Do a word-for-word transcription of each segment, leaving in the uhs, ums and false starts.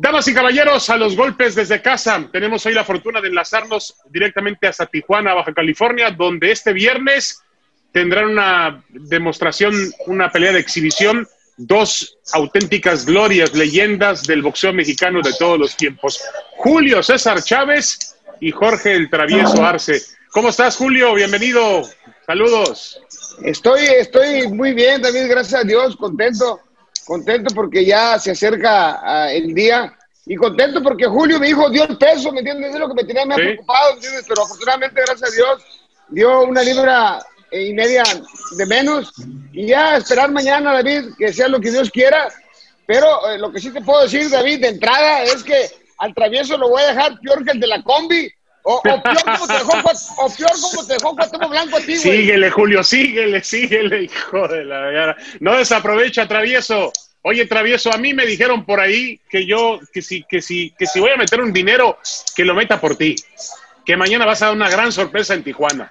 Damas y caballeros, a los golpes desde casa. Tenemos hoy la fortuna de enlazarnos directamente hasta Tijuana, Baja California, donde este viernes tendrán una demostración, una pelea de exhibición, dos auténticas glorias, leyendas del boxeo mexicano de todos los tiempos. Julio César Chávez y Jorge el Travieso Arce. ¿Cómo estás, Julio? Bienvenido. Saludos. Estoy, estoy muy bien, David, gracias a Dios, contento, contento porque ya se acerca uh, el día y contento porque Julio, mi hijo, dio el peso, ¿me entiendes? Es lo que me tenía más ¿Sí? preocupado, ¿me entiendes? Pero afortunadamente, gracias a Dios, dio una libra y media de menos y ya esperar mañana, David, que sea lo que Dios quiera. Pero eh, lo que sí te puedo decir, David, de entrada es que al Travieso lo voy a dejar peor que el de la combi. O, o peor como te dejó, o peor como te dejó Cuauhtémoc Blanco a ti, güey. Síguele, Julio, síguele, síguele, hijo de la verga. No desaprovecha, Travieso. Oye, Travieso, a mí me dijeron por ahí que yo, que si, que si, que si voy a meter un dinero, que lo meta por ti. Que mañana vas a dar una gran sorpresa en Tijuana.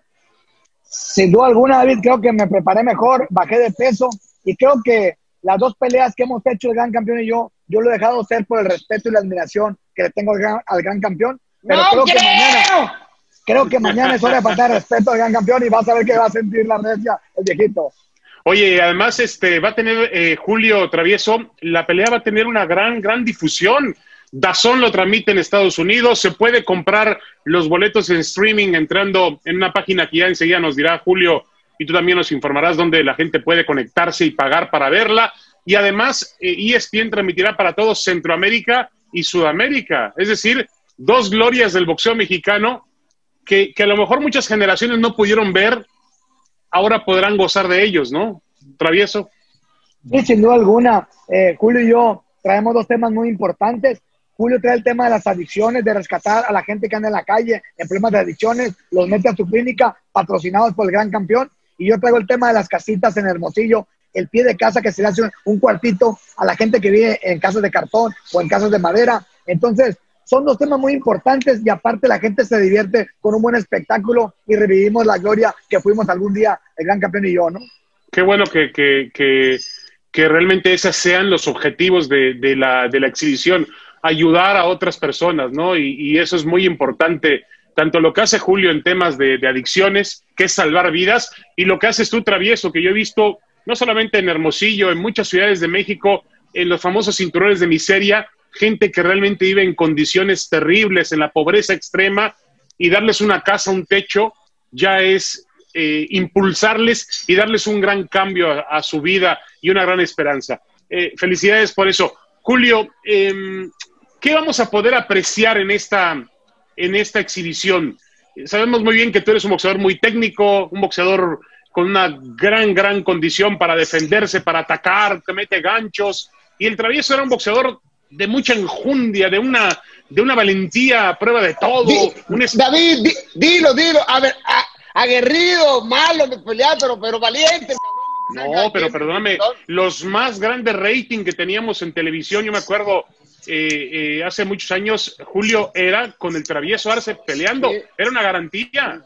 Sin duda alguna, David, creo que me preparé mejor, bajé de peso y creo que las dos peleas que hemos hecho el gran campeón y yo, yo lo he dejado ser por el respeto y la admiración que le tengo al gran, al gran campeón. Pero ¡No creo, creo! que mañana, creo que mañana es hora de faltar respeto al gran campeón y vas a ver que va a sentir la recia el viejito. Oye, además este va a tener, eh, Julio Travieso, la pelea va a tener una gran, gran difusión. DAZN lo transmite en Estados Unidos, se puede comprar los boletos en streaming entrando en una página que ya enseguida nos dirá Julio, y tú también nos informarás dónde la gente puede conectarse y pagar para verla. Y además, eh, E S P N transmitirá para todos Centroamérica y Sudamérica. Es decir, dos glorias del boxeo mexicano que, que a lo mejor muchas generaciones no pudieron ver, ahora podrán gozar de ellos, ¿no? Travieso. Sí, sin duda alguna. Eh, Julio y yo traemos dos temas muy importantes. Julio trae el tema de las adicciones, de rescatar a la gente que anda en la calle en problemas de adicciones, los mete a su clínica, patrocinados por el gran campeón. Y yo traigo el tema de las casitas en Hermosillo, el pie de casa que se le hace un cuartito a la gente que vive en casas de cartón o en casas de madera. Entonces, son dos temas muy importantes y aparte la gente se divierte con un buen espectáculo y revivimos la gloria que fuimos algún día el gran campeón y yo, ¿no? Qué bueno que, que, que, que realmente esos sean los objetivos de, de, la, de la exhibición, ayudar a otras personas, ¿no? Y, y eso es muy importante, tanto lo que hace Julio en temas de, de adicciones, que es salvar vidas, y lo que haces tú, Travieso, que yo he visto no solamente en Hermosillo, en muchas ciudades de México, en los famosos cinturones de miseria, gente que realmente vive en condiciones terribles, en la pobreza extrema, y darles una casa, un techo, ya es eh, impulsarles y darles un gran cambio a, a su vida y una gran esperanza. Eh, felicidades por eso. Julio, eh, ¿qué vamos a poder apreciar en esta, en esta exhibición? Sabemos muy bien que tú eres un boxeador muy técnico, un boxeador con una gran, gran condición para defenderse, para atacar, que mete ganchos, y el Travieso era un boxeador de mucha enjundia, de una, de una valentía a prueba de todo. Di, un es... David, di, dilo, dilo, a ver, a, aguerrido, malo de pelear, pero, pero valiente, cabrón. No, pero perdóname, los más grandes rating que teníamos en televisión, yo me acuerdo, eh, eh, hace muchos años, Julio, era con el Travieso Arce peleando, sí. Era una garantía.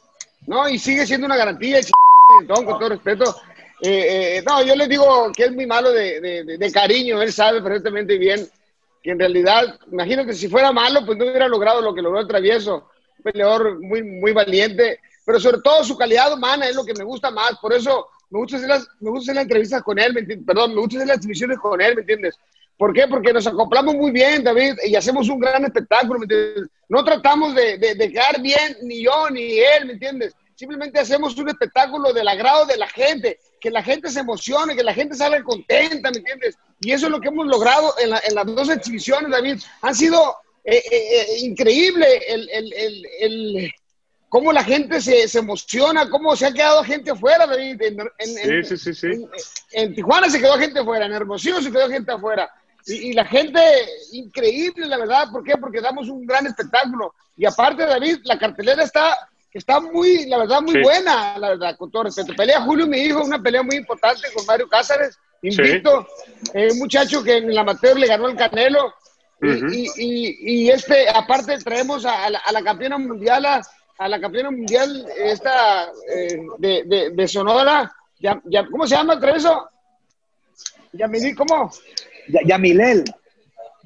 No, y sigue siendo una garantía, con todo respeto. Eh, eh, no, yo le digo que es muy malo de, de, de, de cariño, él sabe perfectamente bien que en realidad, imagínate, si fuera malo, pues no hubiera logrado lo que logró el Travieso, un peleador muy, muy valiente, pero sobre todo su calidad humana es lo que me gusta más, por eso me gusta hacer las, me gusta hacer las entrevistas con él, ¿me entiendes? Perdón, me gusta hacer las exhibiciones con él, ¿me entiendes? ¿Por qué? Porque nos acoplamos muy bien, David, y hacemos un gran espectáculo, ¿me entiendes? No tratamos de, de, de quedar bien, ni yo, ni él, ¿me entiendes? Simplemente hacemos un espectáculo del agrado de la gente, que la gente se emocione, que la gente salga contenta, ¿me entiendes? Y eso es lo que hemos logrado en, la, en las dos exhibiciones, David. Han sido eh, eh, increíble el, el, el, el, cómo la gente se, se emociona, cómo se ha quedado gente afuera, David. En, en, sí, sí, sí, sí. En, en Tijuana se quedó gente afuera, en Hermosillo se quedó gente afuera. Y, y la gente, increíble, la verdad. ¿Por qué? Porque damos un gran espectáculo. Y aparte, David, la cartelera está... Está muy, la verdad, muy sí. buena, la verdad, con todo respeto. Pelea Julio, mi hijo, una pelea muy importante con Mario Cázares, invicto, sí. eh, un muchacho que en el amateur le ganó el Canelo. Uh-huh. y, y, y este, aparte, traemos a, a, la, a la campeona mundial, a, a la campeona mundial esta eh, de, de, de Sonora, ya, ya, ¿cómo se llama, Treso? Yamilí, ¿cómo? Ya, Yamilel.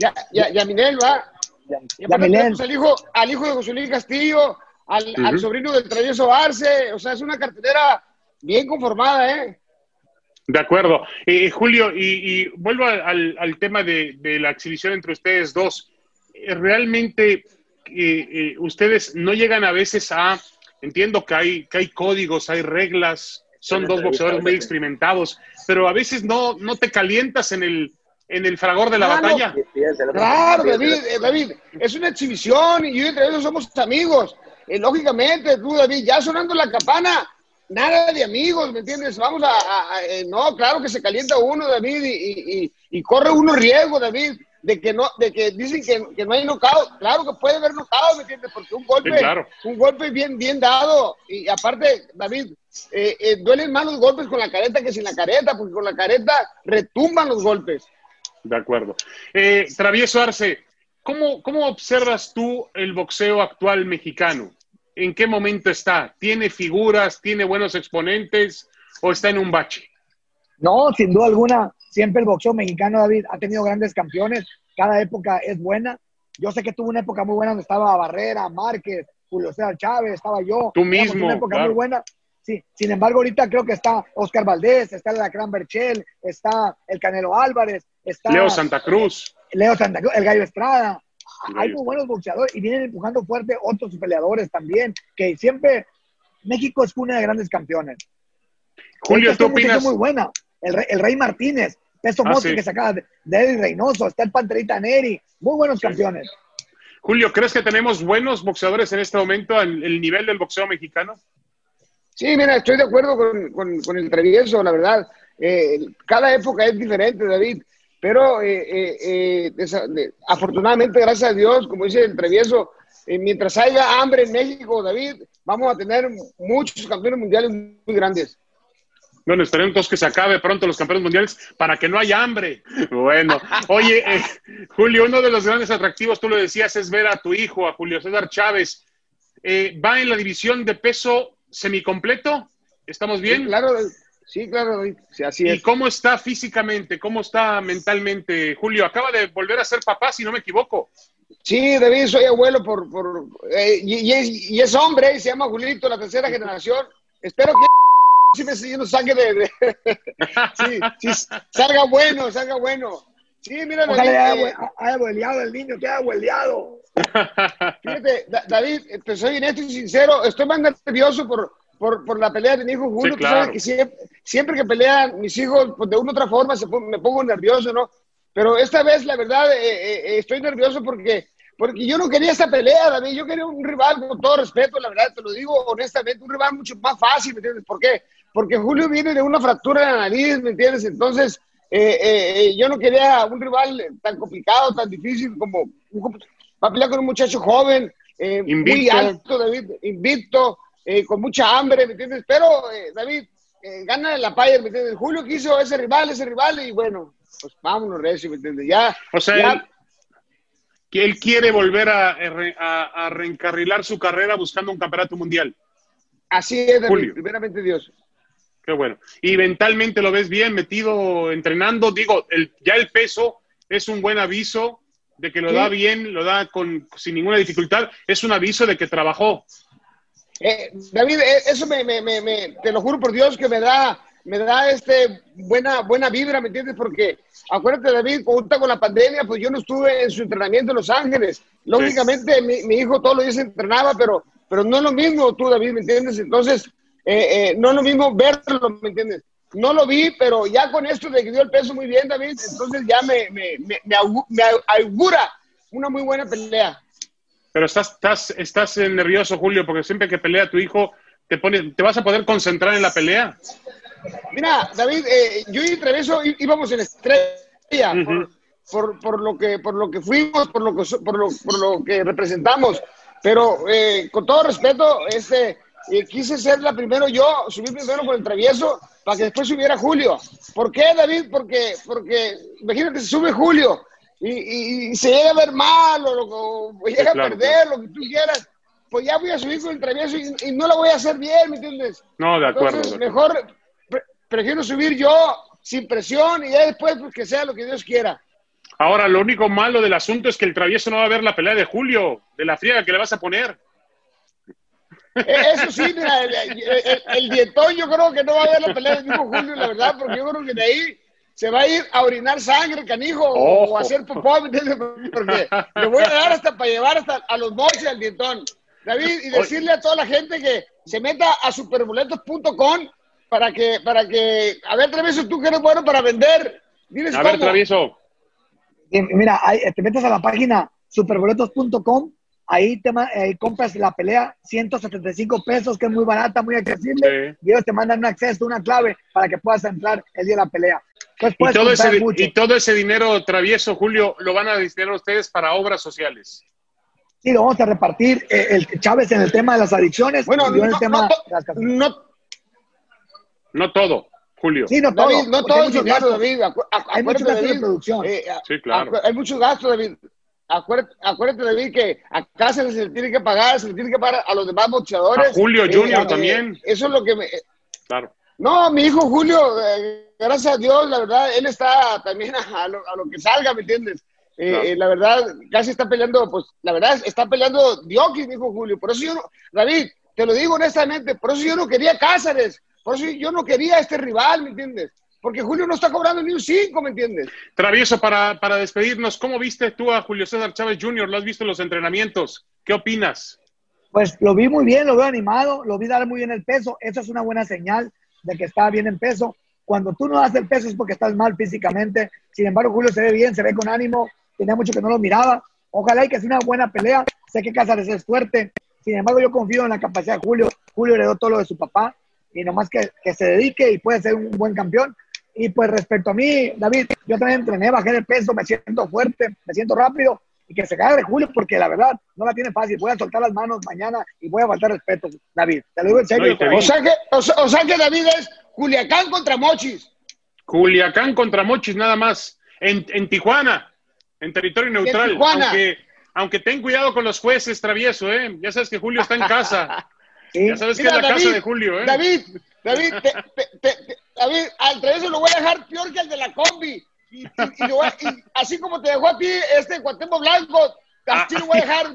Ya, ya, Yaminel, va. Y aparte tenemos al hijo, al hijo de José Luis Castillo, al, uh-huh. al sobrino del Travieso Arce, o sea, es una cartelera bien conformada, ¿eh? De acuerdo. Eh, Julio, y, y vuelvo al, al tema de, de la exhibición entre ustedes dos. Eh, realmente eh, eh, ustedes no llegan a veces a, entiendo que hay, que hay códigos, hay reglas, son dos boxeadores muy experimentados, pero a veces no, no te calientas en el, en el fragor de la claro, batalla. Claro, David, eh, David, es una exhibición y yo y entre ellos somos amigos. Eh, lógicamente, tú, David, ya sonando la campana, nada de amigos, ¿me entiendes? Vamos a, a, a eh, no, claro que se calienta uno, David, y, y, y corre uno riesgo, David, de que no, de que dicen que, que no hay knockout. Claro que puede haber knockout, ¿me entiendes? Porque un golpe, sí, claro. un golpe bien, bien dado, y aparte, David, eh, eh, duelen más los golpes con la careta que sin la careta, porque con la careta retumban los golpes. De acuerdo. Eh, Travieso Arce, ¿cómo, ¿cómo observas tú el boxeo actual mexicano? ¿En qué momento está? ¿Tiene figuras, tiene buenos exponentes o está en un bache? No, sin duda alguna, siempre el boxeo mexicano, David, ha tenido grandes campeones. Cada época es buena. Yo sé que tuvo una época muy buena donde estaba Barrera, Márquez, Julio César Chávez, estaba yo. Tú mismo, una época claro. muy buena. Sí, sin embargo, ahorita creo que está Oscar Valdés, está el Alacrán Berchel, está el Canelo Álvarez, está Leo Santa Cruz. Leo Santa Cruz, el Gallo Estrada. Hay muy buenos boxeadores y vienen empujando fuerte otros peleadores también, que siempre México es cuna de grandes campeones. Julio, ¿tú opinas? Muy buena. El Rey, el Rey Martínez, Peso ah, Mosca sí. que sacaba de, de Eddie Reynoso, está el Panterita Neri, muy buenos sí. campeones. Julio, ¿crees que tenemos buenos boxeadores en este momento al el nivel del boxeo mexicano? Sí, mira, estoy de acuerdo con, con, con el Travieso, la verdad. Eh, cada época es diferente, David. Pero eh, eh, eh, desa, de, afortunadamente, gracias a Dios, como dice el Travieso, eh, mientras haya hambre en México, David, vamos a tener muchos campeones mundiales muy grandes. Bueno, esperemos todos que se acabe pronto los campeones mundiales para que no haya hambre. Bueno, oye, eh, Julio, uno de los grandes atractivos, tú lo decías, es ver a tu hijo, a Julio César Chávez. Eh, ¿Va en la división de peso semicompleto? ¿Estamos bien? Sí, claro, sí, claro, sí, así es. ¿Y cómo está físicamente? ¿Cómo está mentalmente? Julio, acaba de volver a ser papá, si no me equivoco. Sí, David, soy abuelo por, por eh, y, y, es, y es hombre, se llama Julito, la tercera generación. Espero que si me si no saque de, de sí, sí, salga bueno, salga bueno. Sí, mira, David, haya, eh, haya abueleado el niño, que haya abueleado. Fíjate, David, te soy honesto y sincero, estoy más nervioso por, por, por la pelea de mi hijo Julio. Sí, claro. Tú sabes que siempre, siempre que pelean mis hijos, pues de una u otra forma se, me pongo nervioso, ¿no? Pero esta vez, la verdad, eh, eh, estoy nervioso porque, porque yo no quería esta pelea, David. Yo quería un rival, con todo respeto, la verdad, te lo digo honestamente, un rival mucho más fácil, ¿me entiendes? ¿Por qué? Porque Julio viene de una fractura en la nariz, ¿me entiendes? Entonces, eh, eh, yo no quería un rival tan complicado, tan difícil como... Va a pelear con un muchacho joven, eh, muy alto, David, invicto, eh, con mucha hambre, ¿me entiendes? Pero, eh, David, eh, gana la paya, ¿me entiendes? Julio quiso ese rival, ese rival, y bueno, pues vámonos, recio, ¿me entiendes? Ya, o sea, ya... Él, que él quiere volver a, a, a reencarrilar su carrera buscando un campeonato mundial. Así es, David, Julio. Primeramente Dios. Qué bueno. ¿Y mentalmente lo ves bien metido, entrenando? Digo, el, ya el peso es un buen aviso de que lo sí. da bien, lo da con sin ninguna dificultad. Es un aviso de que trabajó. Eh, David, eso me, me, me, me, te lo juro por Dios que me da, me da este buena, buena vibra, ¿me entiendes? Porque acuérdate, David, junto con la pandemia, pues yo no estuve en su entrenamiento en Los Ángeles. Lógicamente, sí. mi, mi hijo todos los días entrenaba, pero, pero no es lo mismo tú, David, ¿me entiendes? Entonces, eh, eh, no es lo mismo verlo, ¿me entiendes? No lo vi, pero ya con esto de que dio el peso muy bien, David, entonces ya me, me, me, me augura una muy buena pelea. Pero estás, estás, estás nervioso, Julio, porque siempre que pelea tu hijo, te, pone, ¿te vas a poder concentrar en la pelea? Mira, David, eh, yo y Travieso íbamos en estrella uh-huh. por, por, por, lo que, por lo que fuimos, por lo que, por lo, por lo que representamos. Pero eh, con todo respeto, este... Eh, quise ser la primero yo, subir primero con el Travieso para que después subiera Julio. ¿Por qué, David? Porque, porque imagínate, se sube Julio y, y, y se llega a ver mal o, o, o llega sí, claro, a perder, claro. Lo que tú quieras, pues ya voy a subir con el Travieso y, y no lo voy a hacer bien, ¿me entiendes? No, de acuerdo. Entonces, de acuerdo. mejor pre prefiero subir yo sin presión y ya después pues, que sea lo que Dios quiera. Ahora, lo único malo del asunto es que el Travieso no va a ver la pelea de Julio, de la friega que le vas a poner. Eso sí, mira, el, el, el dietón yo creo que no va a ver la pelea del mismo Julio, la verdad, porque yo creo que de ahí se va a ir a orinar sangre, canijo, oh. o a hacer popó, ¿me entiendes? Porque le voy a dar hasta para llevar hasta a los moches al dietón. David, y decirle a toda la gente que se meta a superboletos punto com para que, para que, a ver, Travieso, tú que eres bueno para vender. Diles a cómo. ver, Travieso. Mira, ahí, te metes a la página superboletos punto com, ahí, te, ahí compras la pelea, ciento setenta y cinco pesos, que es muy barata, muy accesible, sí. Y ellos te mandan un acceso, una clave para que puedas entrar el día de la pelea. Pues y, todo ese, y todo ese dinero, Travieso, Julio, lo van a destinar ustedes para obras sociales. Sí, lo vamos a repartir, eh, el Chávez en el tema de las adicciones. Bueno, no, en el tema no, de las no, no todo, Julio. Sí, no todo. David, no todo el dinero, David. Acu hay muchos gastos de producción. Eh, sí, claro. Hay muchos gastos, David. Acuérdate, acuérdate, David, que a acá se les tiene que pagar, se les tiene que pagar a los demás boxeadores. A Julio Junior eh, también. Eh, eso es lo que me... Eh, claro. No, mi hijo Julio, eh, gracias a Dios, la verdad, él está también a, a, lo, a lo que salga, ¿me entiendes? Eh, claro. eh, la verdad, casi está peleando, pues, la verdad, está peleando Dioki, mi hijo Julio. Por eso yo no, David, te lo digo honestamente, por eso yo no quería Cáceres, por eso yo no quería a este rival, ¿me entiendes? Porque Julio no está cobrando ni un cinco, ¿me entiendes? Travieso, para, para despedirnos, ¿cómo viste tú a Julio César Chávez junior? ¿Lo has visto en los entrenamientos? ¿Qué opinas? Pues lo vi muy bien, lo veo animado, lo vi dar muy bien el peso. Eso es una buena señal de que está bien en peso. Cuando tú no das el peso es porque estás mal físicamente. Sin embargo, Julio se ve bien, se ve con ánimo. Tenía mucho que no lo miraba. Ojalá y que sea una buena pelea. Sé que Cáceres es fuerte. Sin embargo, yo confío en la capacidad de Julio. Julio heredó todo lo de su papá. Y nomás que, que se dedique y puede ser un buen campeón. Y pues respecto a mí, David, yo también entrené, bajé de peso, me siento fuerte, me siento rápido. Y que se caiga de Julio porque la verdad no la tiene fácil. Voy a soltar las manos mañana y voy a faltar respeto, David. Te lo digo en serio. No, o, sea que, o, o sea que David es Culiacán contra Mochis. Culiacán contra Mochis, nada más. En, en Tijuana, en territorio neutral. Aunque, aunque ten cuidado con los jueces, Travieso, ¿eh? Ya sabes que Julio está en casa. ¿Sí? Ya sabes Mira, que es la David, casa de Julio, ¿eh? David, David, te, te, te, te, David, al Travieso lo voy a dejar peor que el de la combi. Y, y, y, voy a, y así como te dejó a ti este Cuauhtémoc Blanco, así lo voy a dejar.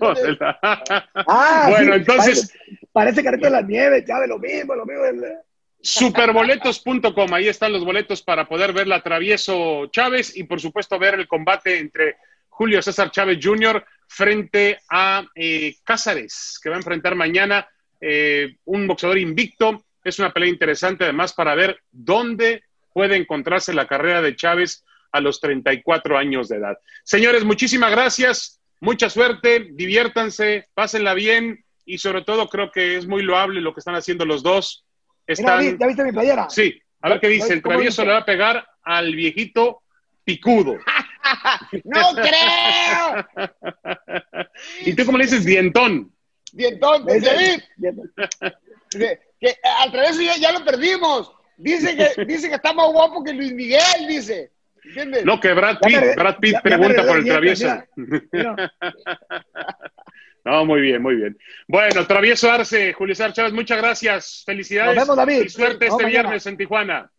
Ah, bueno, sí, entonces... Parece, parece Carrito de la Nieve, Chávez, lo mismo, lo mismo. El... Superboletos punto com, ahí están los boletos para poder ver la Travieso Chávez y por supuesto ver el combate entre Julio César Chávez junior frente a eh, Cáceres, que va a enfrentar mañana eh, un boxeador invicto. Es una pelea interesante además para ver dónde puede encontrarse la carrera de Chávez a los treinta y cuatro años de edad. Señores, muchísimas gracias, mucha suerte, diviértanse, pásenla bien y sobre todo creo que es muy loable lo que están haciendo los dos. Están... Mira, ¿ya viste mi playera? Sí, a ver qué dice. El Travieso le va a pegar al viejito picudo. ¡No creo! ¿Y tú cómo le dices? Dientón. Dientón, David. Que, que al Travieso ya, ya lo perdimos. Dice que, dice que está más guapo que Luis Miguel, dice. ¿Entiendes? No, que Brad Pitt, me, Brad Pitt ya, pregunta ya por el dientes, Travieso. Mira, mira. No, muy bien, muy bien. Bueno, Travieso Arce, Julio César Chávez, muchas gracias. Felicidades. Nos vemos, David. Y suerte sí, este viernes mañana en Tijuana.